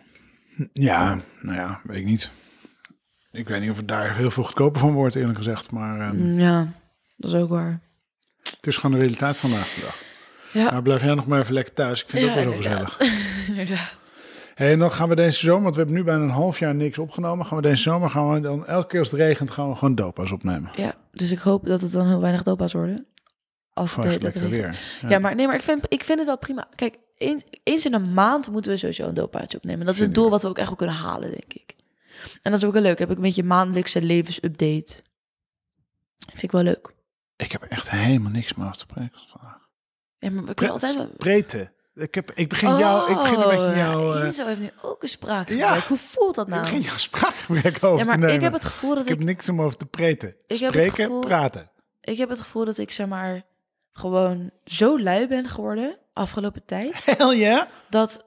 Ja, nou ja, weet ik niet. Ik weet niet of het daar heel veel goedkoper van wordt, eerlijk gezegd. Maar um, ja, dat is ook waar. Het is gewoon de realiteit vandaag de dag. Ja. Nou, blijf jij nog maar even lekker thuis. Ik vind het ja, ook wel zo inderdaad. gezellig. Inderdaad. Hey, en dan gaan we deze zomer, want we hebben nu bijna een half jaar niks opgenomen. Gaan we deze zomer, gaan we dan elke keer als het regent, gaan we gewoon dopa's opnemen. Ja, dus ik hoop dat het dan heel weinig dopa's worden. Als het Gewoon dat regent. weer. Ja. ja, maar nee, maar ik vind, ik vind het wel prima. Kijk, eens, eens in een maand moeten we sowieso een dopaatje opnemen. Dat is het doel wat we ook echt wel kunnen halen, denk ik. En dat is ook wel leuk. Heb ik een beetje maandelijkse levensupdate. Vind ik wel leuk. Ik heb echt helemaal niks meer af te spreken vandaag. Ja, maar we kunnen altijd wel... Spreten. Ik, heb, ik begin jou, ik begin een beetje jou... Uh... Zo heeft nu ook een spraakgebrek. Ja, hoe voelt dat nou? Ik begin jouw spraakgebrek over ja, maar te nemen. Ik heb het gevoel dat ik... Ik heb niks om over te preten. Ik Spreken, heb het gevoel, praten. Ik heb het gevoel dat ik, zeg maar, gewoon zo lui ben geworden afgelopen tijd. Hell yeah. Dat,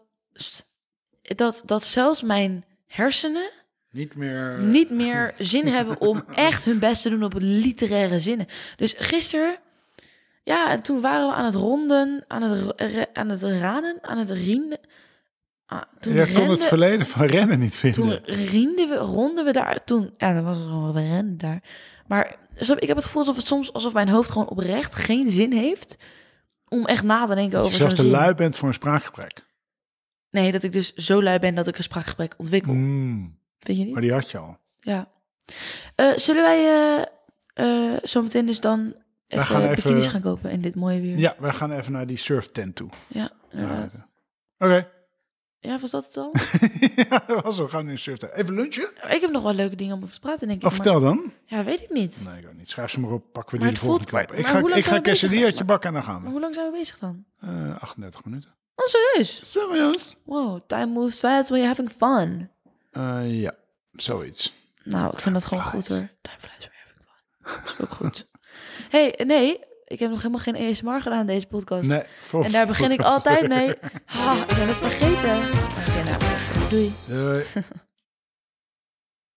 dat, dat zelfs mijn hersenen... Niet meer... niet meer zin hebben om echt hun best te doen op literaire zinnen. Dus gisteren... Ja, en toen waren we aan het ronden, aan het, aan het ranen, aan het rienden. Ah, toen Je kon het verleden van rennen niet vinden. Toen rienden we, ronden we daar. Toen, ja, dan was het gewoon we rennen daar. Maar ik heb het gevoel alsof het soms, alsof mijn hoofd gewoon oprecht geen zin heeft om echt na te denken over zo'n zin. Als je lui bent voor een spraakgebrek. Nee, dat ik dus zo lui ben dat ik een spraakgebrek ontwikkel. Mm. Vind je niet? Maar die had je al. Ja. Uh, zullen wij uh, uh, zometeen dus dan... Even, gaan even bikinis gaan kopen in dit mooie weer. Ja, wij gaan even naar die surftent toe. Ja, inderdaad. Oké. Okay. Ja, was dat het al? Ja, dat was zo. We gaan nu een surftent. Even lunchen? Ik heb nog wel leuke dingen om over te praten, denk ik. Oh, vertel dan. Ja, weet ik niet. Nee, ik ook niet. Schrijf ze maar op. Pakken we maar die de volgende voelt, keer op. Ik ga, ik ga een quesadilla'tje bakken en dan gaan we. Maar hoe lang zijn we bezig dan? Uh, achtendertig minuten. Oh, serieus? Serieus? Wow, time moves fast when you're having fun. Uh, ja, zoiets. Nou, ik vind dat gewoon goed hoor. Time flies when you're having fun. Dat is ook goed. hey, nee... Ik heb nog helemaal geen A S M R gedaan in deze podcast. Nee, en daar begin ik altijd mee. Ha, ik ben het vergeten. Oké, nou, doei. Doei.